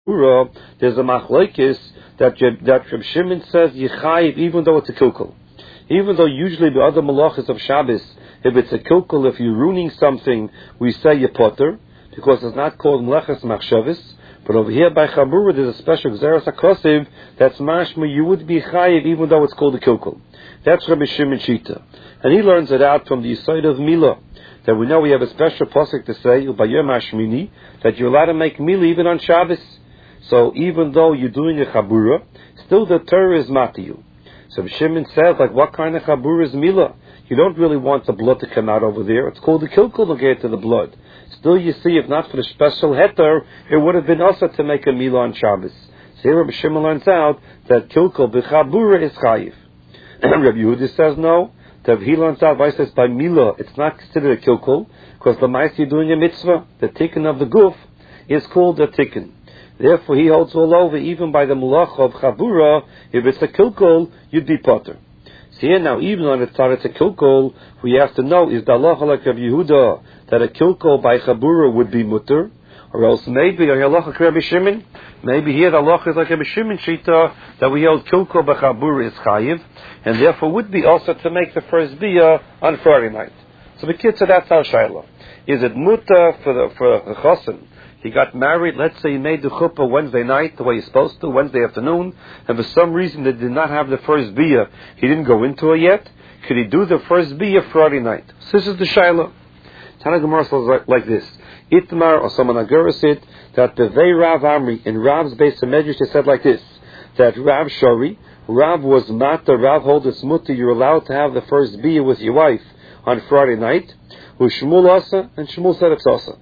Chabura, there's a machlokes that Reb Shimon says Yechayiv even though it's a kilkul. Even though usually the other malachas of Shabbos, if it's a kilkul, if you're ruining something, we say you potter, because it's not called melechas machshavos. But over here by Chabura, there's a special Gzeras HaKosiv that's mashma, you would be chayiv even though it's called a kilkul. That's Rabbi Shimon Shita. And he learns it out from the Yisod of Milah, that we know we have a special pasuk to say, Ubayom Hashmini, that you're allowed to make Milah even on Shabbos. So even though you're doing a Chabura, still the Torah is matiyu. So Shimon says, like, what kind of Chabura is Milah? You don't really want the blood to come out over there. It's called the kilkul to get to the blood. Still, you see, if not for the special heter, it would have been also to make a Milah on Shabbos. So here Rabbi Shimon learns out that kilkul b'chabura is chayiv. Rabbi Yehuda says no. That he learns out, by says by Milah, it's not considered a kilkul, because the mice you're doing a mitzvah. The tikkun of the guf is called a tikkun. Therefore, he holds all over, even by the malach of chabura, if it's a kilkul, you'd be potter. So here now, even on it's a kilkul, we have to know, is the halacha like Rabbi Yehuda, that a kilkul by chabura would be mutter, or else maybe a halacha like Rabbi Shimon, maybe here the halacha is like Rabbi Shimon Shita, that we hold kilkul by chabura is chayiv, and therefore would be also to make the first biyah on Friday night. So the kid said that's our shayla. Is it mutter for the chosin? He got married, let's say he made the chuppah Wednesday night, the way he's supposed to, Wednesday afternoon, and for some reason they did not have the first biyah, he didn't go into it yet. Could he do the first biyah Friday night? So this is the shayla. Tana Gemara says like this. Itmar, or someone agurus it, that the Vei Rav Amri, in Rav's base of Medrash, they said like this, that Rav Shori, Rav was mata, Rav hold a smuti, you're allowed to have the first biyah with your wife on Friday night, with Shmuel asa, and Shmuel said it's asa.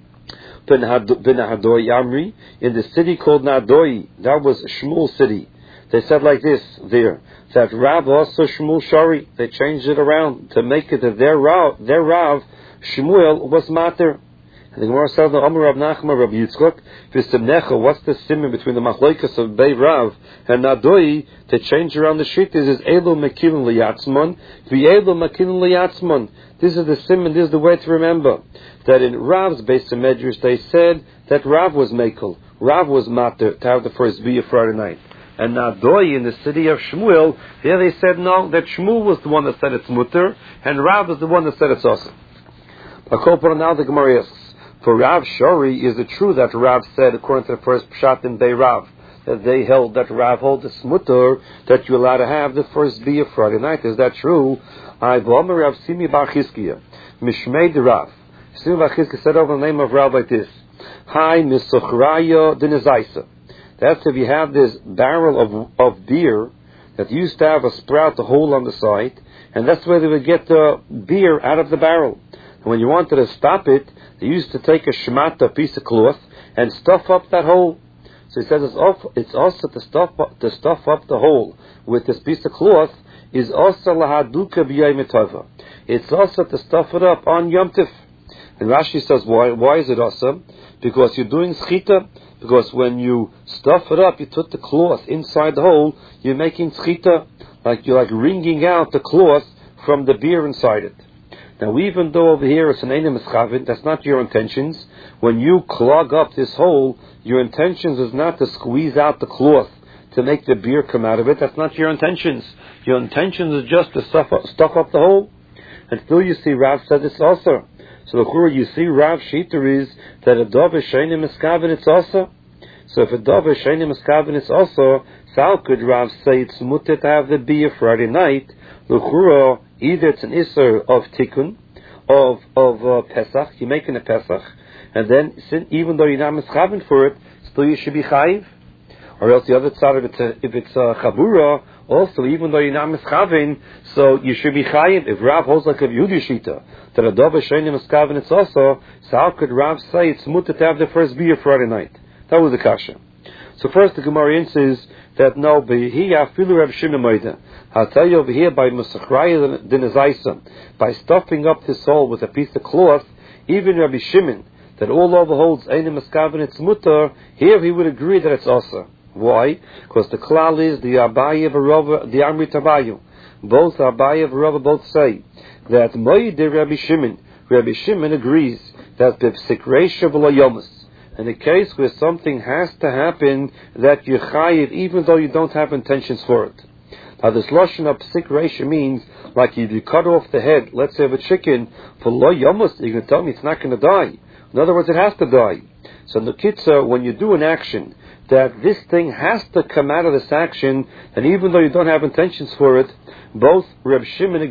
Ben Hadoi Amri, in the city called Nadoi, that was Shmuel city. They said like this there, that Rav also Shmuel Shari, they changed it around to make it that their Rav Shmuel was mater. And the Gemara says, the Amar Rav Nachman Rav Yitzchak, V'Simnecha, what's the simon between the Machlokes of Bei Rav and Nadoi to change around the shittas is Elo Mekilin Liyatzman, V'Elo Mekilin Liyatzman. This is the simon, this is the way to remember. That in Rav's base of Medrash, they said that Rav was Mekel, Rav was mater to have the first biyah Friday night. And Nadoi in the city of Shmuel, there they said no, that Shmuel was the one that said it's mutter, and Rav is the one that said it's awesome. Now the Gemara asks, for Rav Shori, is it true that Rav said, according to the first Pshat in Bei Rav, that they held that Rav holds the mutter, that you're allowed to have the first biyah Friday night? Is that true? I V'Omer Rav Simi Bar Chizkiya, Mishmei de Rav. Simi Bar Chizkiya said over the name of Rav like this, Hi Misochraya Dinizaisa. That's if you have this barrel of beer that used to have a sprout, a hole on the side, and that's where they would get the beer out of the barrel. And when you wanted to stop it, they used to take a shemata, a piece of cloth, and stuff up that hole. So he says it's also to stuff up the hole with this piece of cloth is also lahaduka b'yayim tova. It's also to stuff it up on Yom Tif. And Rashi says why is it awesome? Because you're doing schita. Because when you stuff it up, you put the cloth inside the hole, you're making schita, you're wringing out the cloth from the beer inside it. Now, even though over here it's an enim eschavin, that's not your intentions. When you clog up this hole, your intentions is not to squeeze out the cloth to make the beer come out of it. That's not your intentions. Your intentions is just to stuff up the hole. And still you see Rav said this also. So the Chura, you see Rav Shita is that a dove is shenim eschavin, it's also. So if a dove is shenim eschavin, it's also, so how could Rav say it's mutter to have the beer Friday night? The Chura, either it's an Isser of Tikkun, of Pesach, you're making a Pesach, and then even though you're not mischaven for it, still you should be chayiv. Or else the other side of it, if it's a Chabura, also even though you're not mischaven, so you should be chayiv. If Rav holds like a Yehudi Shita, that a dove shaynim mischaven it's also, so how could Rav say it's mutter to have the first beer Friday night? That was the kasha. So first the Gemara says that no, Behiya Filu Rav Shimon Moida. I'll tell you over here by Musachraya Dinazaisa, by stuffing up this hole with a piece of cloth, even Rabbi Shimon, that all over holds Einim Eskaven, it's mutter, here he would agree that it's asa. Why? Because the klal is the Abaye V'Rava, the Amri Tabayu. Both Abaye V'Rava both say that Moide Rabbi Shimon agrees that the Sikreisha V'Lo Yomus, in a case where something has to happen that you chayiv even though you don't have intentions for it. Now this lashon of psik reisha means like if you cut off the head, let's say of a chicken, for lo yomos, you're going to tell me it's not going to die. In other words, it has to die. So in the kitzah, when you do an action, that this thing has to come out of this action, and even though you don't have intentions for it, both Reb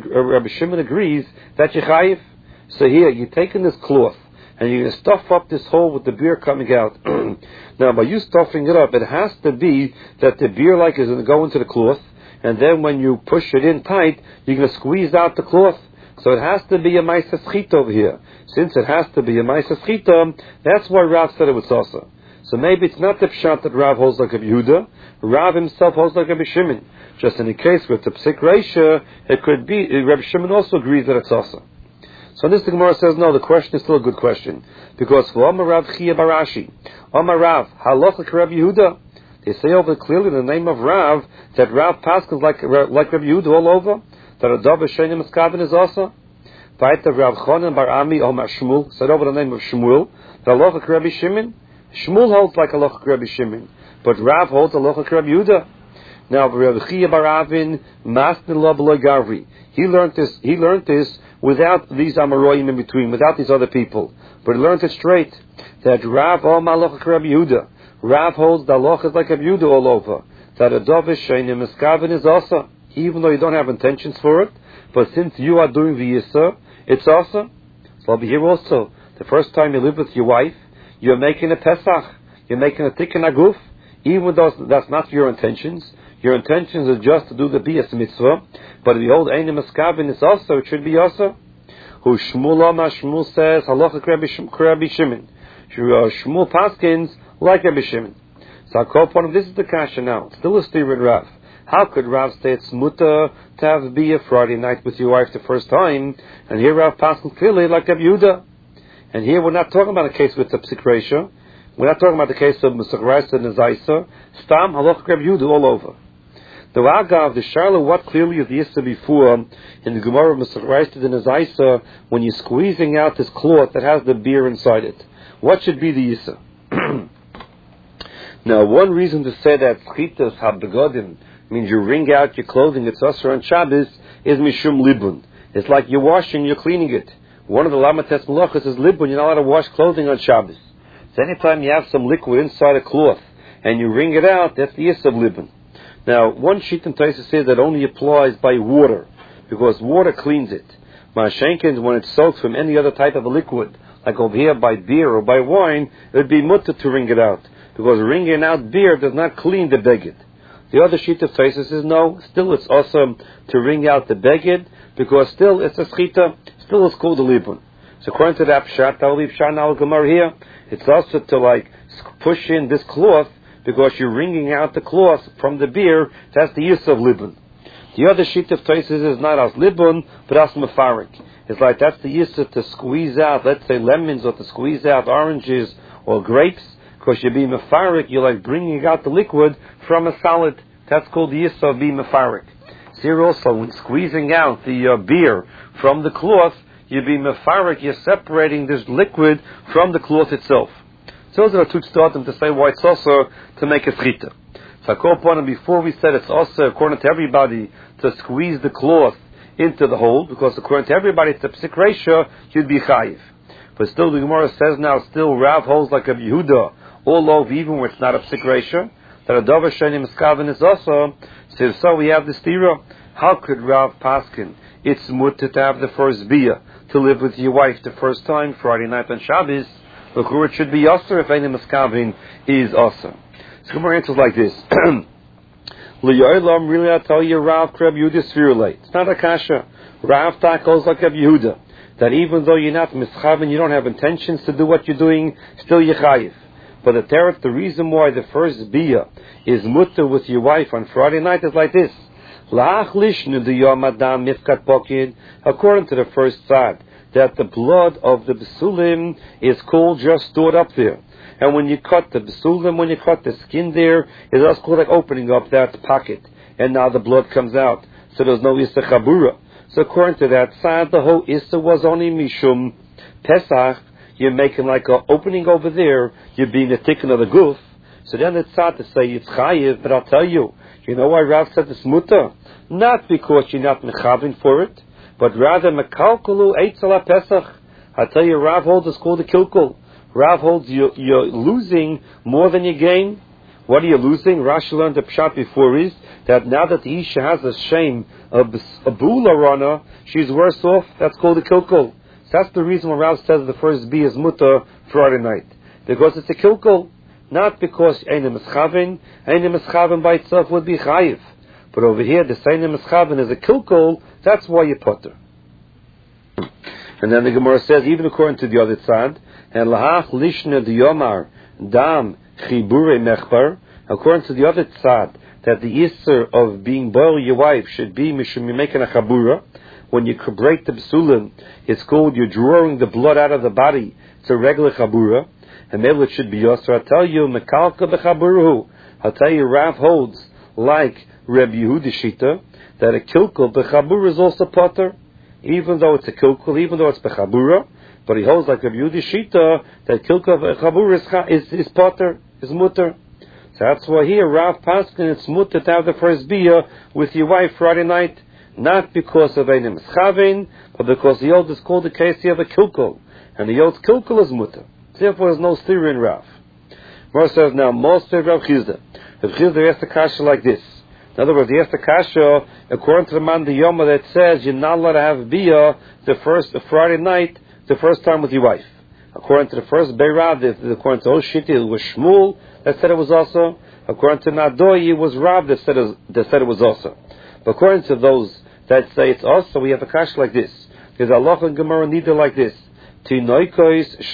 Shimon agrees that you chayiv. So here, you're taking this cloth, and you're going to stuff up this hole with the beer coming out. Now, by you stuffing it up, it has to be that the beer is going to go into the cloth, and then when you push it in tight, you're going to squeeze out the cloth. So it has to be a ma'aseh schita over here. Since it has to be a ma'aseh schita, that's why Rav said it was also. So maybe it's not the pshat that Rav holds like a Yehuda. Rav himself holds like a Shimon. Just in the case with the psik reisha, it could be, Reb Shimon also agrees that it's also. So this the Gemara says, no, the question is still a good question. Because for Amar Rav Chia Barashi, Amar Rav, halacha Reb Yehuda, they say over clearly in the name of Rav, that Rav Paschal like Reb Yehuda all over, that a dove shenim miskaven is also. Vayit of Rav Chonan Bar Ami Omar Shmuel, said over the name of Shmuel, that halacha Reb Shimon, Shmuel holds like halacha Reb Shimon, but Rav holds halacha Reb Yehuda. Now, Rav Chia Bar Avin, Masnil Lo B'Lo Gavri, he learned this without these Amoroyim in between, without these other people. But he learned it straight, that Rav Halacha Reb Yehuda. Rav holds the halachas like Reb Yehuda all over. That a dovish sheinim miskaven is also, even though you don't have intentions for it, but since you are doing the yisa, it's also. So I'll be here also. The first time you live with your wife, you're making a Pesach, you're making a Tikkun Aguf, even though that's not your intentions. Your intentions are just to do the Biyas Mitzvah, but the old Einim Eskavin is also, it should be also. Who Shmuel Amar Shmuel says, Halacha Rabbi Shimon. Shmuel Paskins, like Rabbi Shimon. So I'll call upon him, this is the kasha now. Still a steer with Rav. How could Rav say it's mutter to have Biyah Friday night with your wife the first time, and here Rav Paskins clearly like Rabbi Yehuda? And here we're not talking about a case with the psik reisha. We're not talking about the case of Musach Reisa and Nezaisa. Stam Halacha Reb Yehuda all over. The Agav, the Charlotte, what clearly is the Yissa before in the Gemara of Musach Reisa and Nezaisa when you're squeezing out this cloth that has the beer inside it. What should be the Yissa? Now, one reason to say that Schitas HaBegodim means you wring out your clothing, it's Asr on Shabbos, is Mishum Libun. It's like you're washing, you're cleaning it. One of the Lamates Malachas is Libun, you're not allowed to wash clothing on Shabbos. So anytime you have some liquid inside a cloth and you wring it out, that's the Yis of Libun. Now, one sheet in Taisa says that only applies by water, because water cleans it. Ma'ashenkin, when it's soaked from any other type of a liquid, like over here by beer or by wine, it would be mutter to wring it out, because wringing out beer does not clean the beged. The other sheet of Taisa says no, still it's awesome to wring out the beged, because still it's a schita, still it's called a libun. So according to that pshat, I'll leave pshat now Gemara here, it's also to push in this cloth, because you're wringing out the cloth from the beer, that's the use of libun. The other sheet of Taisis is not as libun, but as mefarik. It's like that's the use to squeeze out, let's say lemons, or to squeeze out oranges or grapes, because you're being mefarik, you're like bringing out the liquid from a salad. That's called the use of being mefarik. So here also, when squeezing out the beer from the cloth, you're being mefarik, you're separating this liquid from the cloth itself. So those are the two starting to say why it's also to make a schita. So I call upon him before we said it's also, according to everybody, to squeeze the cloth into the hole, because according to everybody, it's a psik reisha, you'd be chayiv. But still, the Gemara says now, still Rav holds like a Yehuda, all over, even where it's not a psik reisha, that a dover shenim miskaven is also. So we have this tira. How could Rav Paskin? It's mutter to have the first biyah, to live with your wife the first time, Friday night on Shabbos. Look, it should be Yasser if any Miskavin is Asr. So Gemara answers like this. L'yoylam, really I tell you, Rav Reb Yehuda Svirulay. It's not a kasha. Rav tackles like Reb Yehuda, that even though you're not Miskavin, you don't have intentions to do what you're doing, still you're chayiv. But the reason why the first biyah is mutter with your wife on Friday night is like this. According to the first side, that the blood of the besulim is called just stored up there. And when you cut the besulim, when you cut the skin there, it's also called like opening up that pocket. And now the blood comes out. So there's no Issa Chabura. So according to that side, the whole Issa was only Mishum Pesach. you're making like an opening over there, you're being a tikkun of the goof. So then it's sad to say it's chayiv, but I'll tell you, you know why Rav said it's mutter? Not because you're not mechavin for it, but rather mekalkulu eitzel pesach. I tell you, Rav holds it's called a kilkul. Rav holds you're losing more than you gain. What are you losing? Rashi learned the pshat before is that now that the Isha has a shame of a bula rana, she's worse off. That's called a kilkul. So that's the reason why Rav says the first B is mutter Friday night. Because it's a kilkul. Not because Einim Eschavin. Einim Eschavin by itself would be chayiv. But over here, the Einim Eschavin is a kilkul. That's why you putter. And then the Gemara says, even according to the other side, and lahach lishna diyomar dam chibure mechbar, according to the other side, that the isser of being boil your wife should be mishum making a chabura. When you break the b'sulim, it's called you're drawing the blood out of the body. It's a regular chabura, and maybe it should be yosser. I tell you, mekalka b'chaburuhu. I tell you, Rav holds like Reb Yehuda Shita that a kilkul b'chabura is also potter. Even though it's a kilkul, even though it's bechabura, but he holds like a Yehuda Shita that kilkul bechabura is potter, is mutter. So that's why here Rav Paskin it's mutter to have the first bia with your wife Friday night, not because of Einim Eschavin, but because the old is called the case of a kilkul, and the old kilkul is mutter. Therefore, there's no theory in Rav. Mor says now, most of Rav Chizda. Rav Chizda asked the kasha like this. In other words, he asked the kasha according to the man the Yoma that says you're not allowed to have bia the Friday night, the first time with your wife. According to the first Beirav, according to Oshiti, it was Shmuel that said it was also. According to Nadoi, it was Rav that said it was also. But according to those that say it's also, we have a kasha like this. There's Allah and Gemara neither like this. If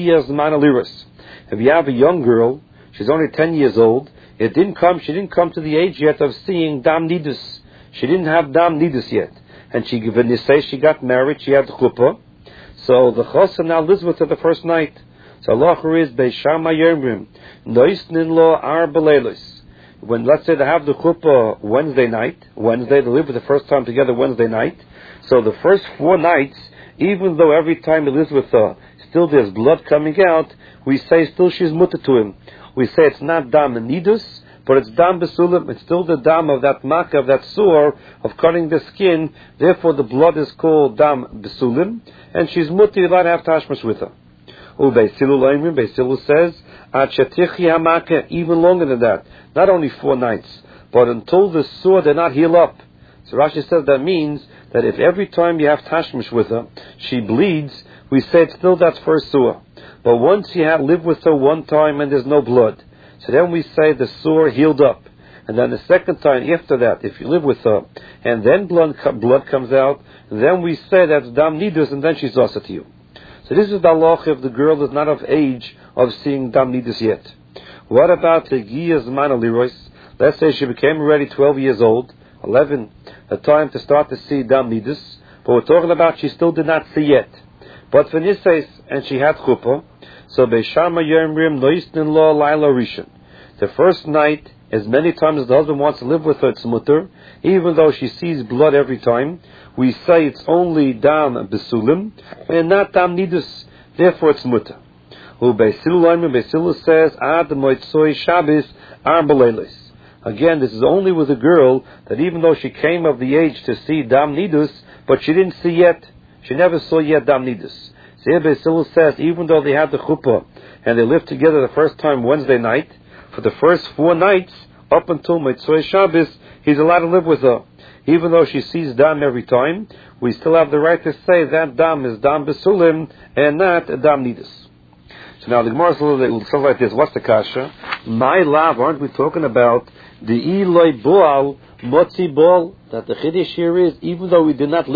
you have a young girl, she's only 10 years old, she didn't come to the age yet of seeing Dam Nidus. She didn't have Dam Nidus yet. And when you say she got married, she had the chuppah. So the chosa now lives with her the first night. So Allah is Beishama Yermrim, Noisnin lo ar belelos. When, let's say, they have the chuppah Wednesday, they live for the first time together Wednesday night. So the first 4 nights, even though every time he lives with her, still there's blood coming out, we say still she's mutter to him. We say it's not dam nidus, but it's dam besulim. It's still the dam of that makkah, of that sore, of cutting the skin. Therefore the blood is called dam besulim, and she's mutter, you're allowed to have tashmish with her. Beisilu says, even longer than that. Not only 4 nights, but until the sore did not heal up. So Rashi says that means that if every time you have tashmish with her, she bleeds, we say it's still that first sore. But once you have lived with her one time and there's no blood, so then we say the sore healed up. And then the second time after that, if you live with her, and then blood comes out, then we say that's dam nidus, and then she's also to you. So this is the halacha if the girl is not of age of seeing dam nidus yet. What about the giyas manalirois? Let's say she became already 12 years old, 11, a time to start to see dam nidus, but we're talking about she still did not see yet. But for Nisays, and she had chuppah, so Beishama Yermrim Noisnin Lo Laila Rishon. The first night, as many times as the husband wants to live with her, it's mutter, even though she sees blood every time, we say it's only dam besulim, and not dam nidus, therefore it's mutter. Beisilu says, Ad Moitzoi Shabbos Ar Belelos. Again, this is only with a girl that even though she came of the age to see dam nidus, but she didn't see yet. She never saw yet dam nidus. So here Beisilu says, even though they had the chuppah and they lived together the first time Wednesday night, for the first 4 nights up until Motzei Shabbos, he's allowed to live with her. Even though she sees dam every time, we still have the right to say that dam is dam besulim and not dam nidus. So now the Gemara will say like this. What's the kasha? My love, aren't we talking about the Eloi Boal, Motzi Boal, that the Chiddush here is, even though we did not live